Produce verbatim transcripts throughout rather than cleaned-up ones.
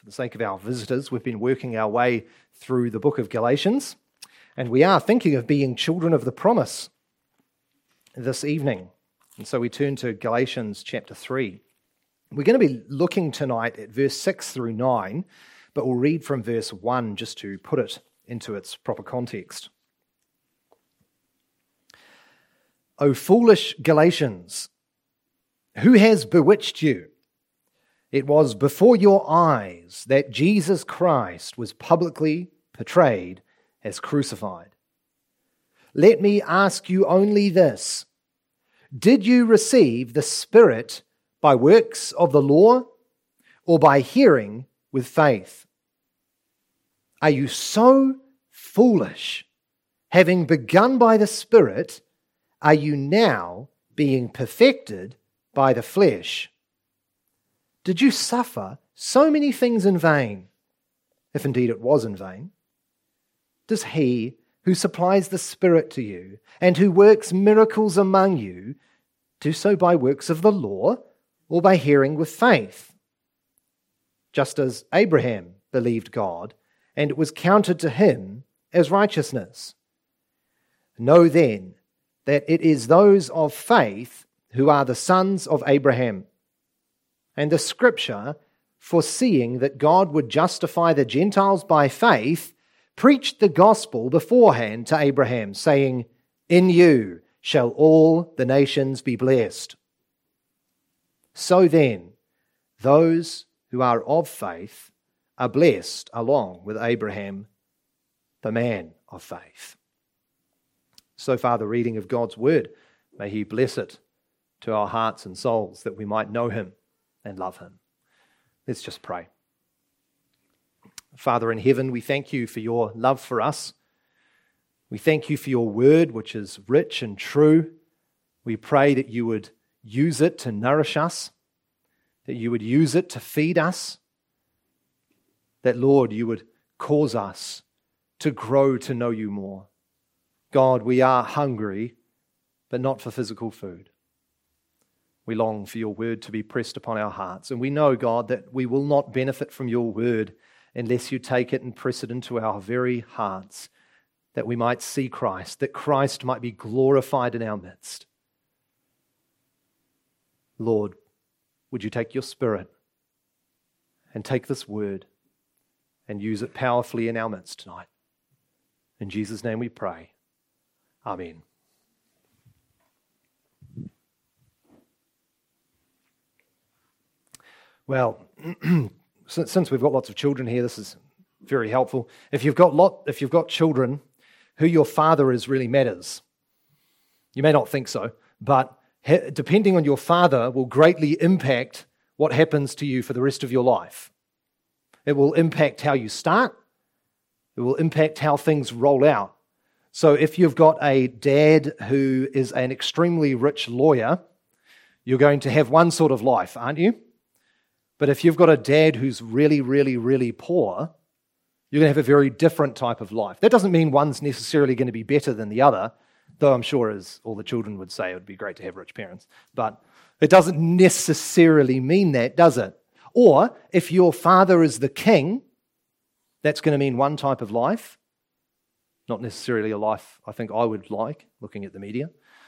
For the sake of our visitors, we've been working our way through the book of Galatians, and we are thinking of being children of the promise this evening. And so we turn to Galatians chapter three. We're going to be looking tonight at verse six through nine, but we'll read from verse one just to put it into its proper context. O foolish Galatians, who has bewitched you? It was before your eyes that Jesus Christ was publicly portrayed as crucified. Let me ask you only this: did you receive the Spirit by works of the law or by hearing with faith? Are you so foolish? Having begun by the Spirit, are you now being perfected by the flesh? Did you suffer so many things in vain, if indeed it was in vain? Does he who supplies the Spirit to you and who works miracles among you do so by works of the law or by hearing with faith? Just as Abraham believed God, and it was counted to him as righteousness. Know then that it is those of faith who are the sons of Abraham. And the Scripture, foreseeing that God would justify the Gentiles by faith, preached the gospel beforehand to Abraham, saying, "In you shall all the nations be blessed." So then, those who are of faith are blessed along with Abraham, the man of faith. So far, the reading of God's word. May he bless it to our hearts and souls that we might know him and love him. Let's just pray. Father in heaven, we thank you for your love for us. We thank you for your word, which is rich and true. We pray that you would use it to nourish us, that you would use it to feed us, that, Lord, you would cause us to grow to know you more. God, we are hungry, but not for physical food. We long for your word to be pressed upon our hearts. And we know, God, that we will not benefit from your word unless you take it and press it into our very hearts, that we might see Christ, that Christ might be glorified in our midst. Lord, would you take your Spirit and take this word and use it powerfully in our midst tonight? In Jesus' name we pray. Amen. Well, since we've got lots of children here, this is very helpful. If you've got lot, if you've got children, who your father is really matters. You may not think so, but depending on your father will greatly impact what happens to you for the rest of your life. It will impact how you start. It will impact how things roll out. So if you've got a dad who is an extremely rich lawyer, you're going to have one sort of life, aren't you? But if you've got a dad who's really, really, really poor, you're going to have a very different type of life. That doesn't mean one's necessarily going to be better than the other, though I'm sure, as all the children would say, it would be great to have rich parents. But it doesn't necessarily mean that, does it? Or if your father is the king, that's going to mean one type of life. Not necessarily a life I think I would like, looking at the media.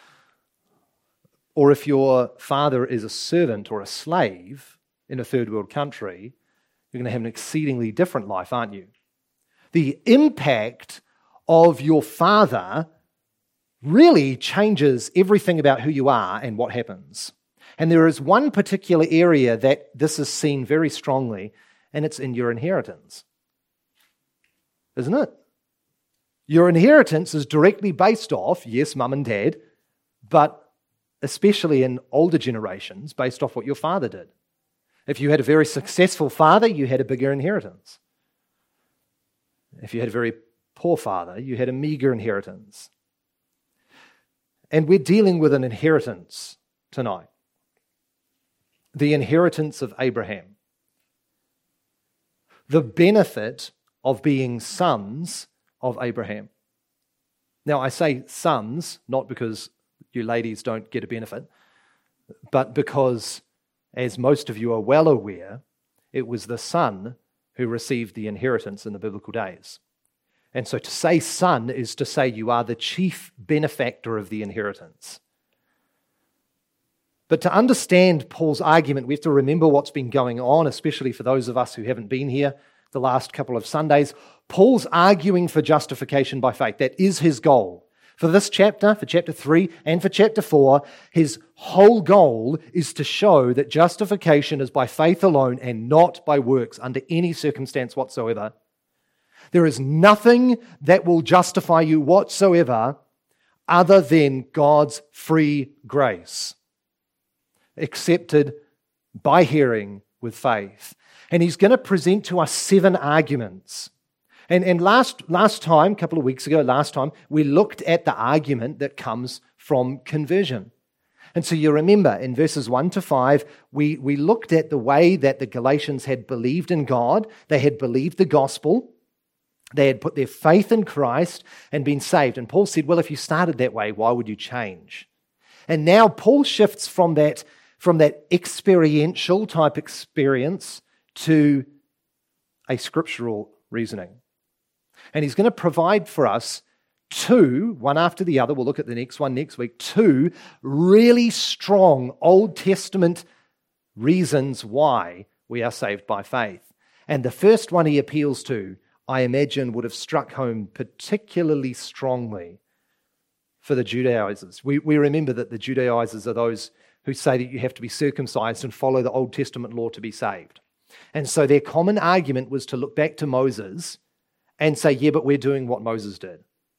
Or if your father is a servant or a slave in a third world country, you're going to have an exceedingly different life, aren't you? The impact of your father really changes everything about who you are and what happens. And there is one particular area that this is seen very strongly, and it's in your inheritance. Isn't it? Your inheritance is directly based off, yes, mum and dad, but especially in older generations, based off what your father did. If you had a very successful father, you had a bigger inheritance. If you had a very poor father, you had a meager inheritance. And we're dealing with an inheritance tonight. The inheritance of Abraham. The benefit of being sons of Abraham. Now, I say sons, not because you ladies don't get a benefit, but because, as most of you are well aware, it was the son who received the inheritance in the biblical days. And so to say son is to say you are the chief benefactor of the inheritance. But to understand Paul's argument, we have to remember what's been going on, especially for those of us who haven't been here the last couple of Sundays. Paul's arguing for justification by faith. That is his goal. For this chapter, for chapter three, and for chapter four, his whole goal is to show that justification is by faith alone and not by works under any circumstance whatsoever. There is nothing that will justify you whatsoever other than God's free grace, accepted by hearing with faith. And he's going to present to us seven arguments. And, and last, last time, a couple of weeks ago, last time, we looked at the argument that comes from conversion. And so you remember in verses one to five, we, we looked at the way that the Galatians had believed in God. They had believed the gospel. They had put their faith in Christ and been saved. And Paul said, well, if you started that way, why would you change? And now Paul shifts from that, from that experiential type experience to a scriptural reasoning. And he's going to provide for us two, one after the other, we'll look at the next one next week, two really strong Old Testament reasons why we are saved by faith. And the first one he appeals to, I imagine, would have struck home particularly strongly for the Judaizers. We, we remember that the Judaizers are those who say that you have to be circumcised and follow the Old Testament law to be saved. And so their common argument was to look back to Moses and say, yeah, but we're doing what Moses did.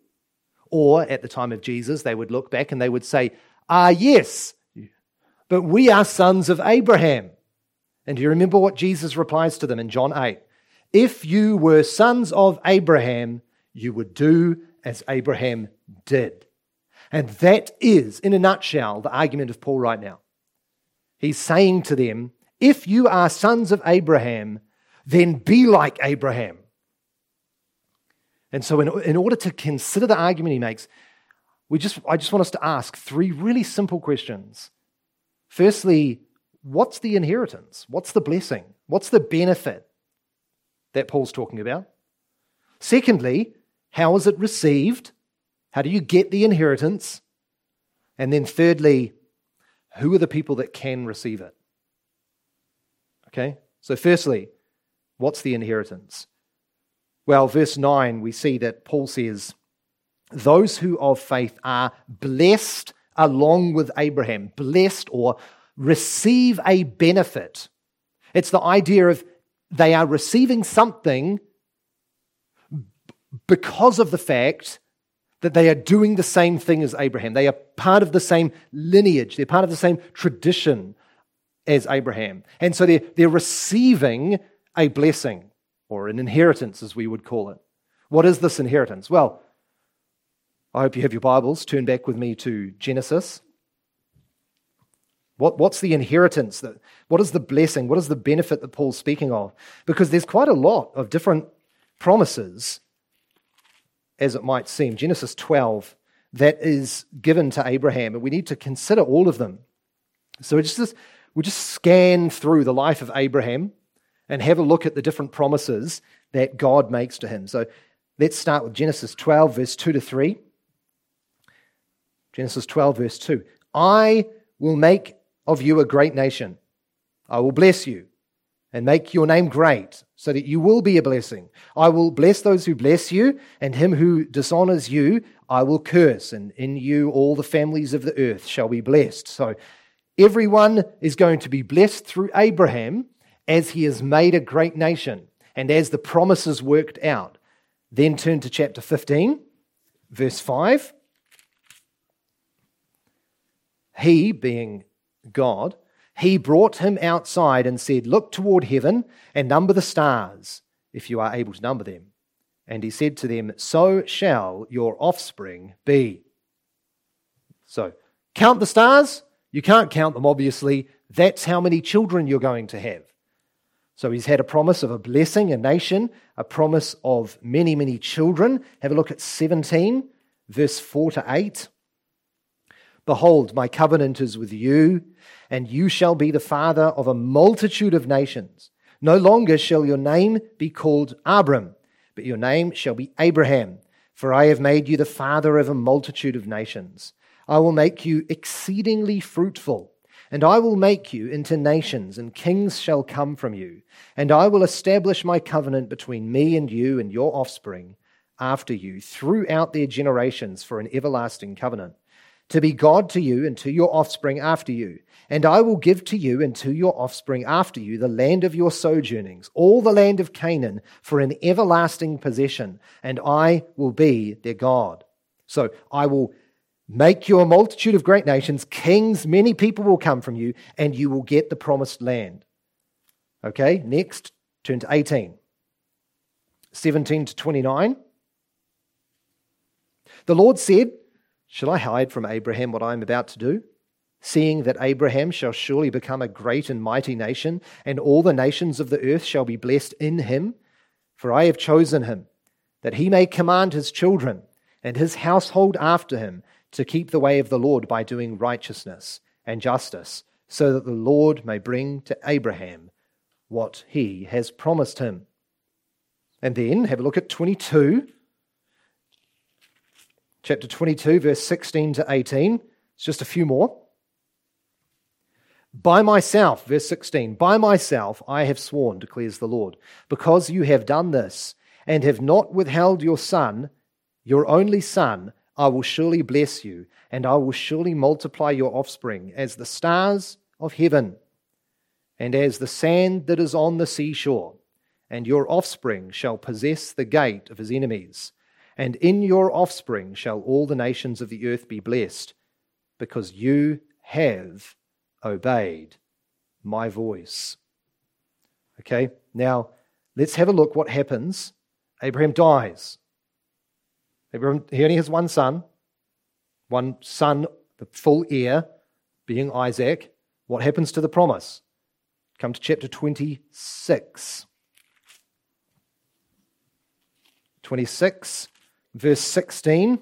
Or at the time of Jesus, they would look back and they would say, ah, yes, but we are sons of Abraham. And do you remember what Jesus replies to them in John eight? If you were sons of Abraham, you would do as Abraham did. And that is, in a nutshell, the argument of Paul right now. He's saying to them, if you are sons of Abraham, then be like Abraham. And so in, in order to consider the argument he makes, we just I just want us to ask three really simple questions. Firstly, what's the inheritance? What's the blessing? What's the benefit that Paul's talking about? Secondly, how is it received? How do you get the inheritance? And then thirdly, who are the people that can receive it? Okay, so firstly, what's the inheritance? Well, verse nine, we see that Paul says, those who of faith are blessed along with Abraham, blessed or receive a benefit. It's the idea of they are receiving something because of the fact that they are doing the same thing as Abraham. They are part of the same lineage. They're part of the same tradition as Abraham. And so they're, they're receiving a blessing, or an inheritance, as we would call it. What is this inheritance? Well, I hope you have your Bibles. Turn back with me to Genesis. What, what's the inheritance? That, what is the blessing? What is the benefit that Paul's speaking of? Because there's quite a lot of different promises, as it might seem. Genesis twelve, that is given to Abraham, and we need to consider all of them. So we just, we just scan through the life of Abraham and have a look at the different promises that God makes to him. So let's start with Genesis twelve, verse two to three. Genesis twelve, verse two. I will make of you a great nation. I will bless you and make your name great, so that you will be a blessing. I will bless those who bless you, and him who dishonors you I will curse, and in you all the families of the earth shall be blessed. So everyone is going to be blessed through Abraham, as he has made a great nation, and as the promises worked out. Then turn to chapter fifteen, verse five. He, being God, he brought him outside and said, look toward heaven and number the stars, if you are able to number them. And he said to them, so shall your offspring be. So, count the stars. You can't count them, obviously. That's how many children you're going to have. So he's had a promise of a blessing, a nation, a promise of many, many children. Have a look at seventeen, verse four to eight. Behold, my covenant is with you, and you shall be the father of a multitude of nations. No longer shall your name be called Abram, but your name shall be Abraham, for I have made you the father of a multitude of nations. I will make you exceedingly fruitful, and I will make you into nations, and kings shall come from you. And I will establish my covenant between me and you and your offspring after you throughout their generations for an everlasting covenant, to be God to you and to your offspring after you. And I will give to you and to your offspring after you the land of your sojournings, all the land of Canaan, for an everlasting possession, and I will be their God. So I will make you a multitude of great nations, kings, many people will come from you, and you will get the promised land. Okay, next, turn to eighteen. seventeen to twenty-nine. The Lord said, shall I hide from Abraham what I am about to do? Seeing that Abraham shall surely become a great and mighty nation, and all the nations of the earth shall be blessed in him. For I have chosen him, that he may command his children and his household after him to keep the way of the Lord by doing righteousness and justice, so that the Lord may bring to Abraham what he has promised him. And then have a look at twenty-two. Chapter twenty-two, verse sixteen to eighteen. It's just a few more. By myself, verse sixteen, by myself I have sworn, declares the Lord, because you have done this and have not withheld your son, your only son, I will surely bless you, and I will surely multiply your offspring as the stars of heaven and as the sand that is on the seashore, and your offspring shall possess the gate of his enemies, and in your offspring shall all the nations of the earth be blessed, because you have obeyed my voice. Okay, now let's have a look what happens. Abraham dies. Abraham, he only has one son, one son, the full heir, being Isaac. What happens to the promise? Come to chapter twenty-six. twenty-six, verse sixteen.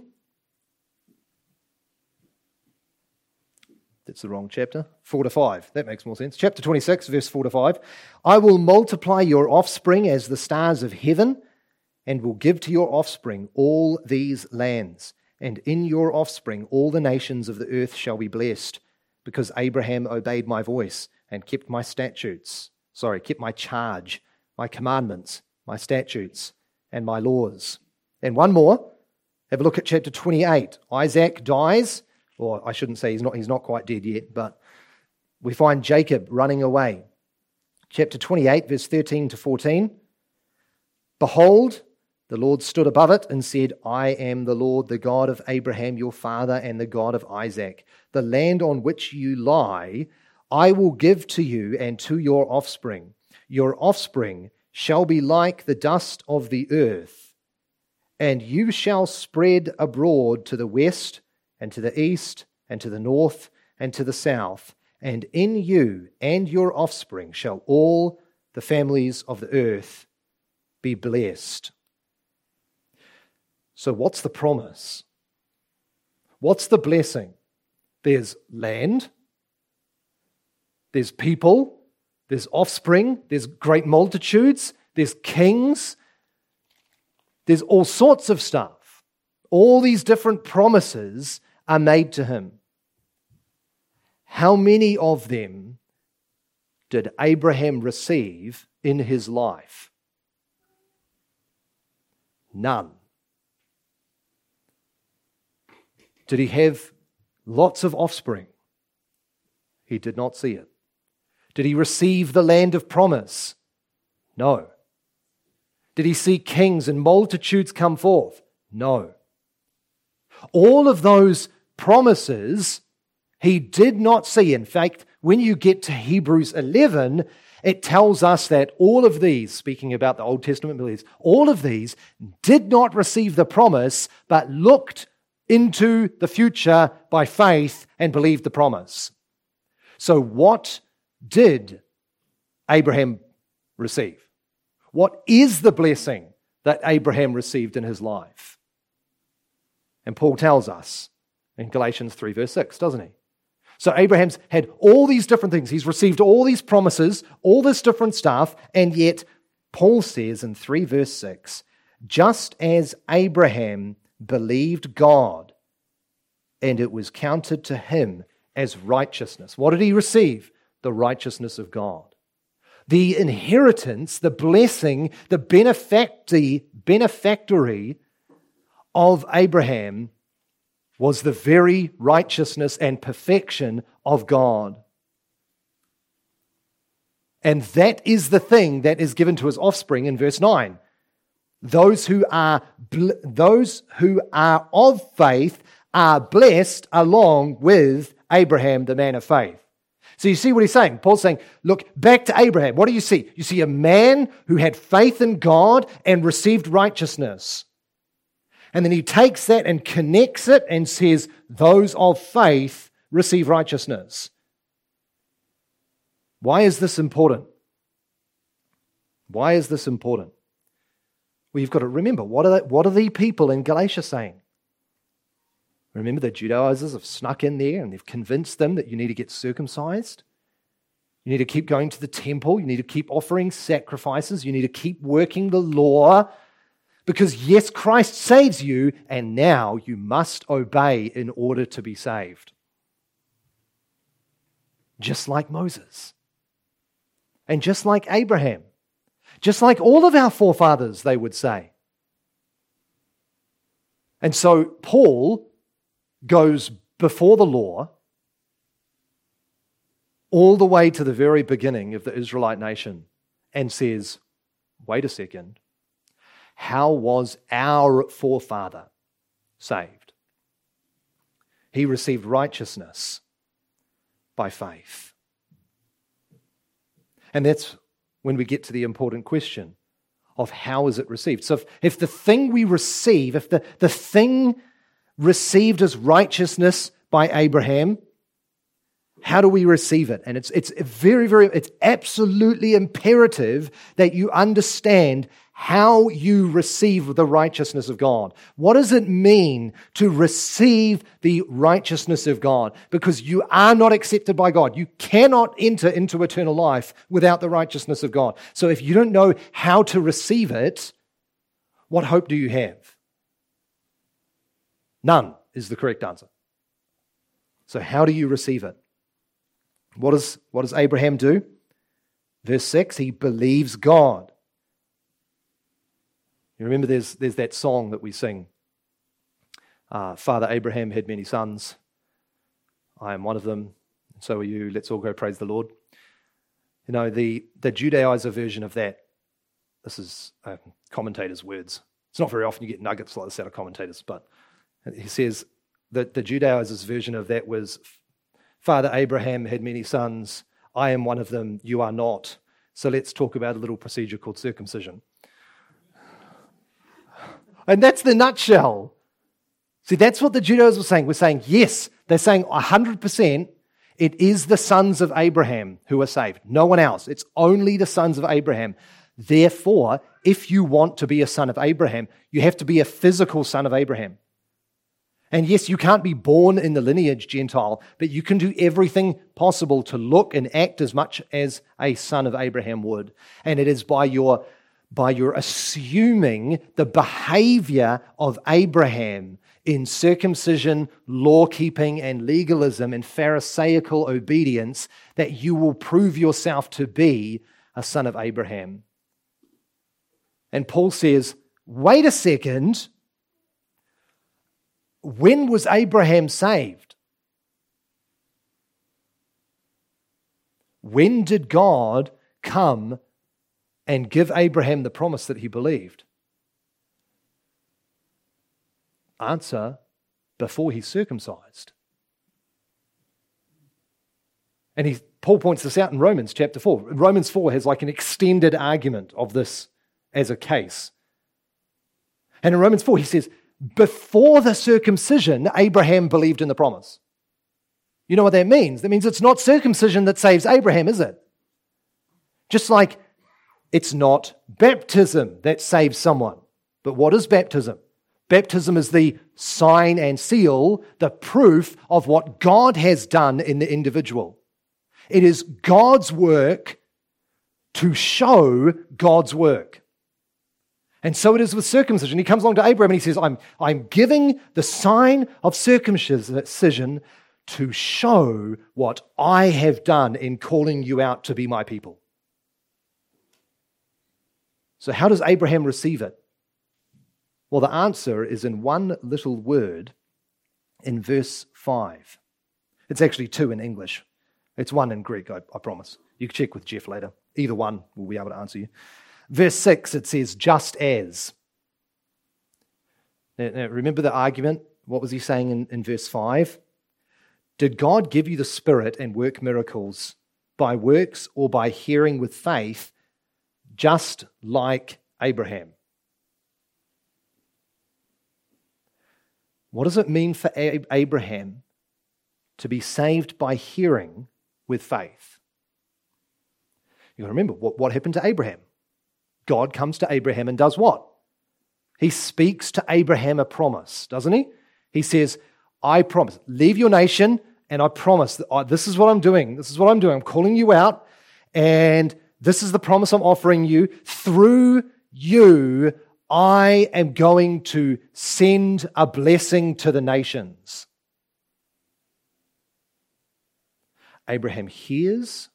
That's the wrong chapter. four to five. That makes more sense. Chapter twenty-six, verse four to five. I will multiply your offspring as the stars of heaven, and will give to your offspring all these lands. And in your offspring all the nations of the earth shall be blessed, because Abraham obeyed my voice and kept my statutes. Sorry, kept my charge, my commandments, my statutes, and my laws. And one more. Have a look at chapter twenty-eight. Isaac dies. Or I shouldn't say he's not, he's not quite dead yet, but we find Jacob running away. Chapter twenty-eight, verse thirteen to fourteen. Behold, the Lord stood above it and said, I am the Lord, the God of Abraham your father, and the God of Isaac. The land on which you lie, I will give to you and to your offspring. Your offspring shall be like the dust of the earth, and you shall spread abroad to the west, and to the east, and to the north, and to the south, and in you and your offspring shall all the families of the earth be blessed. So what's the promise? What's the blessing? There's land, there's people, there's offspring, there's great multitudes, there's kings, there's all sorts of stuff. All these different promises are made to him. How many of them did Abraham receive in his life? None. Did he have lots of offspring? He did not see it. Did he receive the land of promise? No. Did he see kings and multitudes come forth? No. All of those promises he did not see. In fact, when you get to Hebrews eleven, it tells us that all of these, speaking about the Old Testament believers, all of these did not receive the promise, but looked into the future by faith and believed the promise. So what did Abraham receive? What is the blessing that Abraham received in his life? And Paul tells us in Galatians three verse six, doesn't he? So Abraham's had all these different things. He's received all these promises, all this different stuff, and yet Paul says in three verse six, just as Abraham believed God, and it was counted to him as righteousness. What did he receive? The righteousness of God. The inheritance, the blessing, the benefacti, benefactory of Abraham was the very righteousness and perfection of God. And that is the thing that is given to his offspring in verse nine. Those who are those who are of faith are blessed along with Abraham, the man of faith. So you see what he's saying? Paul's saying, look, back to Abraham. What do you see? You see a man who had faith in God and received righteousness. And then he takes that and connects it and says, those of faith receive righteousness. Why is this important? Why is this important? Well, you've got to remember, what are, the, what are the people in Galatia saying? Remember, the Judaizers have snuck in there and they've convinced them that you need to get circumcised. You need to keep going to the temple. You need to keep offering sacrifices. You need to keep working the law. Because yes, Christ saves you, and now you must obey in order to be saved. Just like Moses. And just like Abraham. Just like all of our forefathers, they would say. And so Paul goes before the law all the way to the very beginning of the Israelite nation and says, wait a second. How was our forefather saved? He received righteousness by faith. And that's when we get to the important question of how is it received. So if, if the thing we receive, if the, the thing received as righteousness by Abraham, how do we receive it? And it's it's very, very, it's absolutely imperative that you understand how you receive the righteousness of God. What does it mean to receive the righteousness of God? Because you are not accepted by God. You cannot enter into eternal life without the righteousness of God. So if you don't know how to receive it, what hope do you have? None is the correct answer. So how do you receive it? What does, what does Abraham do? Verse six, he believes God. You remember there's, there's that song that we sing. Uh, Father Abraham had many sons. I am one of them. And so are you. Let's all go praise the Lord. You know, the, the Judaizer version of that, this is a commentator's words. It's not very often you get nuggets like this out of commentators, but he says that the Judaizer's version of that was, Father Abraham had many sons. I am one of them. You are not. So let's talk about a little procedure called circumcision. And that's the nutshell. See, that's what the Judaizers were saying. We're saying, yes, they're saying one hundred percent it is the sons of Abraham who are saved. No one else. It's only the sons of Abraham. Therefore, if you want to be a son of Abraham, you have to be a physical son of Abraham. And yes, you can't be born in the lineage Gentile, but you can do everything possible to look and act as much as a son of Abraham would. And it is by your by your assuming the behavior of Abraham in circumcision, law-keeping, and legalism and Pharisaical obedience that you will prove yourself to be a son of Abraham. And Paul says, wait a second, when was Abraham saved? When did God come and give Abraham the promise that he believed? Answer, before he's circumcised. And he, Paul points this out in Romans chapter four. Romans four has like an extended argument of this as a case. And in Romans four he says, before the circumcision, Abraham believed in the promise. You know what that means? That means it's not circumcision that saves Abraham, is it? Just like it's not baptism that saves someone. But what is baptism? Baptism is the sign and seal, the proof of what God has done in the individual. It is God's work to show God's work. And so it is with circumcision. He comes along to Abraham and he says, I'm, I'm giving the sign of circumcision to show what I have done in calling you out to be my people. So how does Abraham receive it? Well, the answer is in one little word in verse five. It's actually two in English. It's one in Greek, I, I promise. You can check with Jeff later. Either one will be able to answer you. Verse six, it says, just as. Now, now remember the argument? What was he saying in, in verse five? Did God give you the Spirit and work miracles by works or by hearing with faith, just like Abraham? What does it mean for Abraham to be saved by hearing with faith? You got to remember, what, what happened to Abraham? God comes to Abraham and does what? He speaks to Abraham a promise, doesn't he? He says, I promise, leave your nation, and I promise that I, this is what I'm doing. This is what I'm doing. I'm calling you out, and this is the promise I'm offering you. Through you, I am going to send a blessing to the nations. Abraham hears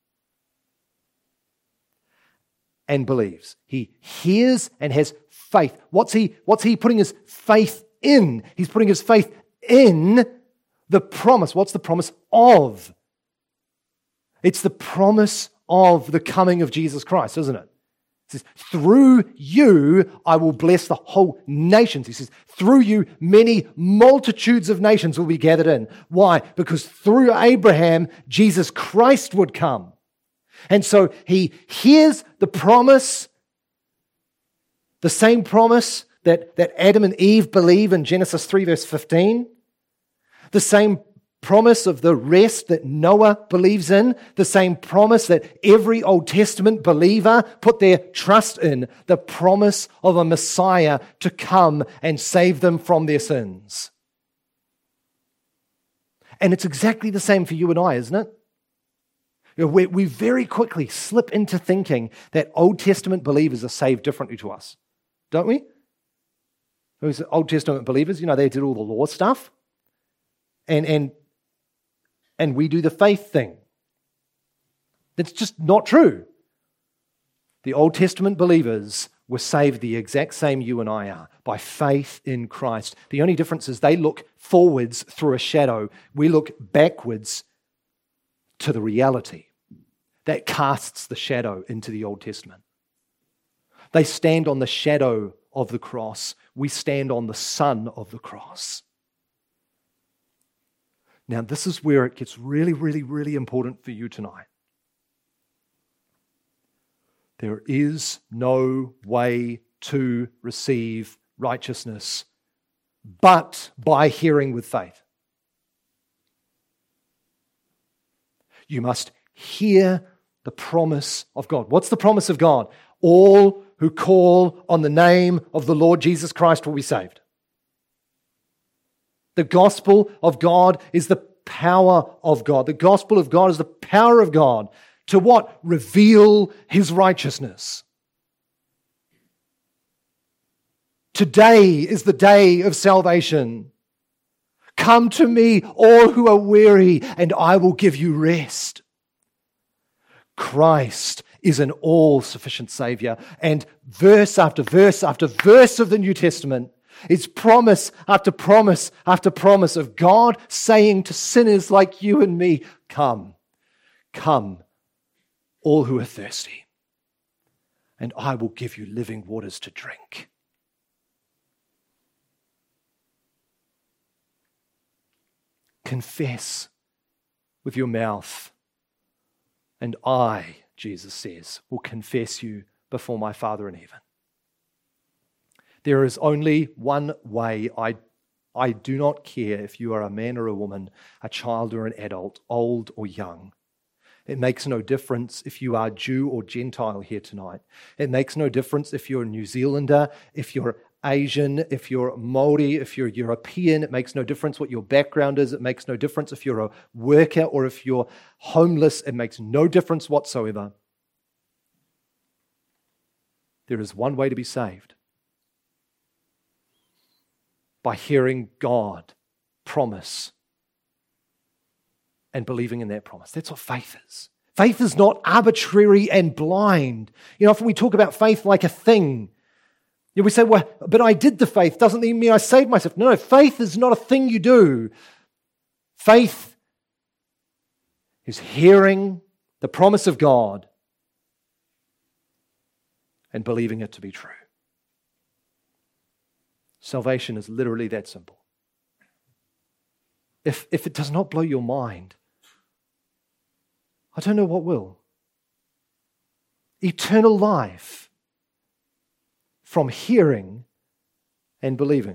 and believes. He hears and has faith. What's he, what's he putting his faith in? He's putting his faith in the promise. What's the promise of? It's the promise of the coming of Jesus Christ, isn't it? He says, through you, I will bless the whole nations. He says, through you, many multitudes of nations will be gathered in. Why? Because through Abraham, Jesus Christ would come. And so he hears the promise, the same promise that, that Adam and Eve believe in Genesis three verse fifteen, the same promise of the rest that Noah believes in, the same promise that every Old Testament believer put their trust in, the promise of a Messiah to come and save them from their sins. And it's exactly the same for you and I, isn't it? You know, we, we very quickly slip into thinking that Old Testament believers are saved differently to us, don't we? Those Old Testament believers, you know, they did all the law stuff, and and and we do the faith thing. That's just not true. The Old Testament believers were saved the exact same you and I are, by faith in Christ. The only difference is they look forwards through a shadow. We look backwards to the reality that casts the shadow into the Old Testament. They stand on the shadow of the cross. We stand on the sun of the cross. Now, this is where it gets really, really, really important for you tonight. There is no way to receive righteousness but by hearing with faith. You must hear the promise of God. What's the promise of God? All who call on the name of the Lord Jesus Christ will be saved. The gospel of God is the power of God. The gospel of God is the power of God to what? Reveal His righteousness. Today is the day of salvation. Come to me, all who are weary, and I will give you rest. Christ is an all-sufficient Savior, and verse after verse after verse of the New Testament is promise after promise after promise of God saying to sinners like you and me, come, come, all who are thirsty, and I will give you living waters to drink. Confess with your mouth, and I, Jesus says, will confess you before my Father in heaven. There is only one way. I, I do not care if you are a man or a woman, a child or an adult, old or young. It makes no difference if you are Jew or Gentile here tonight. It makes no difference if you're a New Zealander, if you're Asian, if you're Maori, if you're European, it makes no difference what your background is. It makes no difference if you're a worker or if you're homeless. It makes no difference whatsoever. There is one way to be saved: by hearing God promise and believing in that promise. That's what faith is. Faith is not arbitrary and blind. You know, often we talk about faith like a thing. You know, we say, well, but I did the faith. Doesn't even mean I saved myself. No, no, faith is not a thing you do. Faith is hearing the promise of God and believing it to be true. Salvation is literally that simple. If, if it does not blow your mind, I don't know what will. Eternal life from hearing and believing.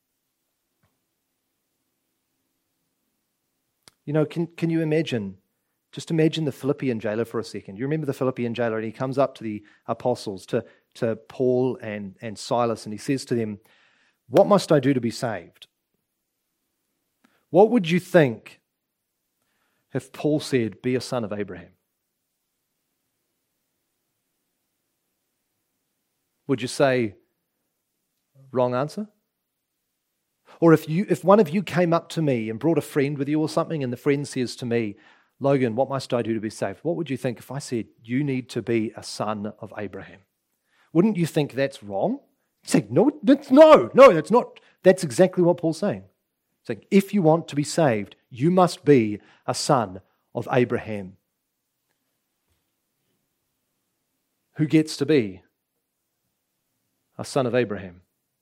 You know, can, can you imagine, just imagine the Philippian jailer for a second. You remember the Philippian jailer, and he comes up to the apostles, to, to Paul and, and Silas, and he says to them, "What must I do to be saved?" What would you think if Paul said, "Be a son of Abraham"? Would you say, wrong answer? Or if you, if one of you came up to me and brought a friend with you or something, and the friend says to me, "Logan, what must I do to be saved?" What would you think if I said, "You need to be a son of Abraham"? Wouldn't you think that's wrong? You say, no, that's no, no, that's not. That's exactly what Paul's saying. He's saying, if you want to be saved, you must be a son of Abraham. Who gets to be a son of Abraham?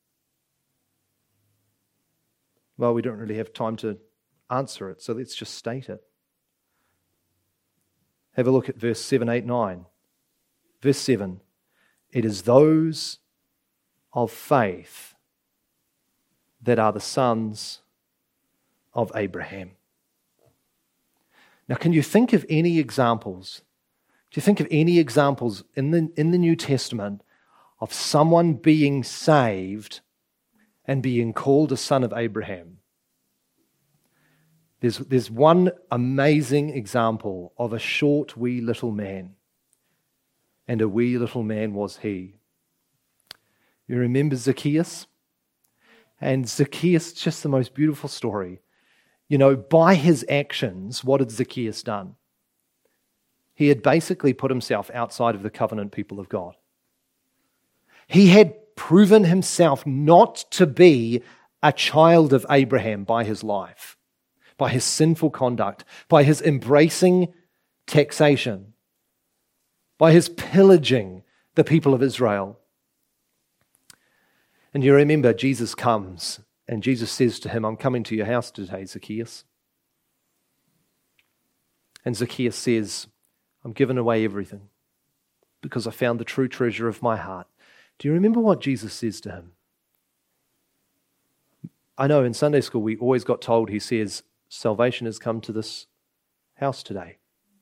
Well, we don't really have time to answer it, so let's just state it. Have a look at verse seven, eight, nine. Verse seven, "It is those of faith that are the sons of Abraham." Now, can you think of any examples? Do you think of any examples in the, in the New Testament of someone being saved and being called a son of Abraham? There's, there's one amazing example of a short, wee little man. And a wee little man was he. You remember Zacchaeus? And Zacchaeus, just the most beautiful story. You know, by his actions, what had Zacchaeus done? He had basically put himself outside of the covenant people of God. He had proven himself not to be a child of Abraham by his life, by his sinful conduct, by his embracing taxation, by his pillaging the people of Israel. And you remember Jesus comes and Jesus says to him, "I'm coming to your house today, Zacchaeus." And Zacchaeus says, "I'm giving away everything because I found the true treasure of my heart." Do you remember what Jesus says to him? I know in Sunday school we always got told, he says, "Salvation has come to this house today."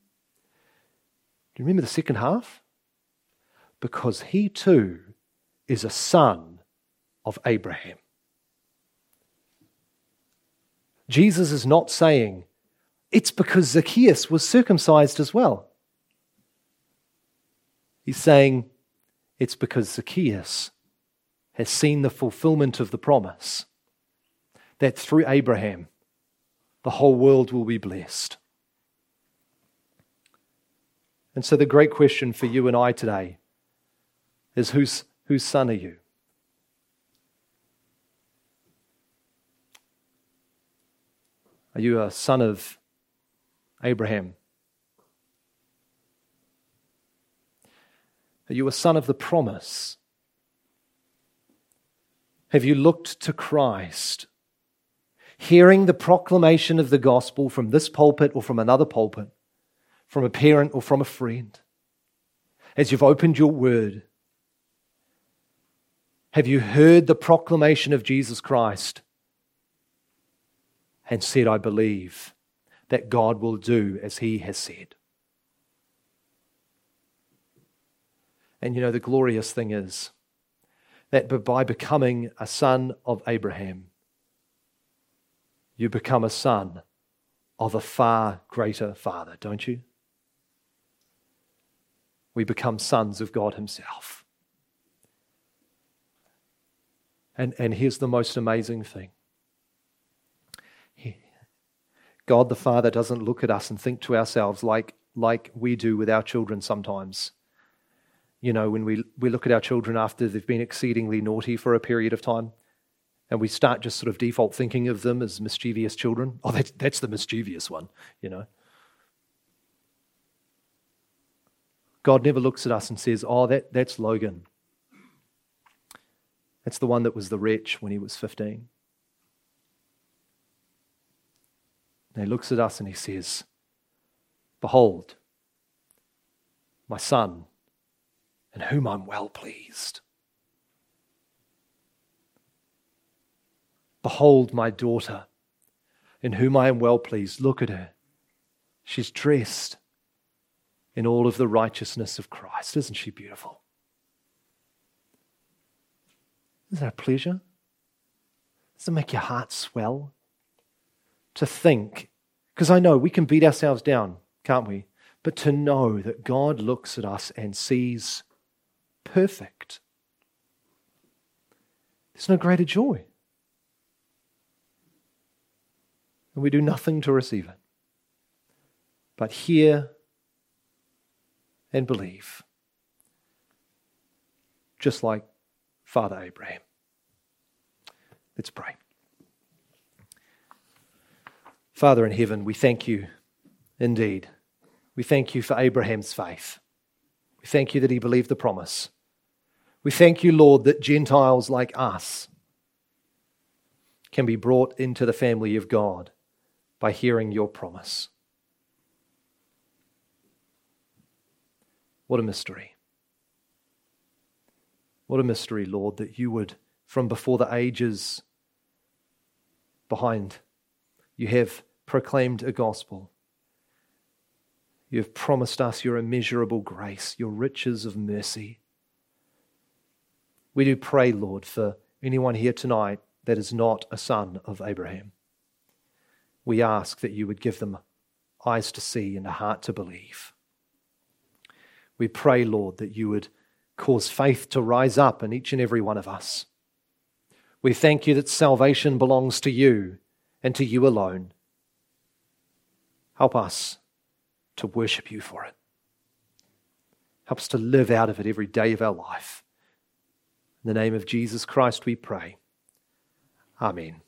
Do you remember the second half? Because he too is a son of Abraham. Jesus is not saying it's because Zacchaeus was circumcised as well. He's saying it's because Zacchaeus has seen the fulfillment of the promise that through Abraham the whole world will be blessed. And so the great question for you and I today is, whose, whose son are you? Are you a son of Abraham? Are you a son of the promise? Have you looked to Christ, hearing the proclamation of the gospel from this pulpit or from another pulpit, from a parent or from a friend? As you've opened your word, have you heard the proclamation of Jesus Christ and said, "I believe that God will do as He has said"? And you know, the glorious thing is that by becoming a son of Abraham, you become a son of a far greater Father, don't you? We become sons of God himself. And, and here's the most amazing thing. He, God the Father doesn't look at us and think to ourselves like, like we do with our children sometimes. You know, when we, we look at our children after they've been exceedingly naughty for a period of time, and we start just sort of default thinking of them as mischievous children. Oh, that's, that's the mischievous one, you know. God never looks at us and says, oh, that, that's Logan. That's the one that was the wretch when he was fifteen. And he looks at us and he says, behold, my son, in whom I'm well pleased. Behold, my daughter, in whom I am well pleased. Look at her. She's dressed in all of the righteousness of Christ. Isn't she beautiful? Isn't that a pleasure? Does it make your heart swell to think? Because I know we can beat ourselves down, can't we? But to know that God looks at us and sees perfect. There's no greater joy. And we do nothing to receive it, but hear and believe, just like Father Abraham. Let's pray. Father in heaven, we thank you indeed. We thank you for Abraham's faith. We thank you that he believed the promise. We thank you, Lord, that Gentiles like us can be brought into the family of God by hearing your promise. What a mystery. What a mystery, Lord, that you would, from before the ages behind, you have proclaimed a gospel. You have promised us your immeasurable grace, your riches of mercy. We do pray, Lord, for anyone here tonight that is not a son of Abraham. We ask that you would give them eyes to see and a heart to believe. We pray, Lord, that you would cause faith to rise up in each and every one of us. We thank you that salvation belongs to you and to you alone. Help us to worship you for it. Help us to live out of it every day of our life. In the name of Jesus Christ we pray. Amen.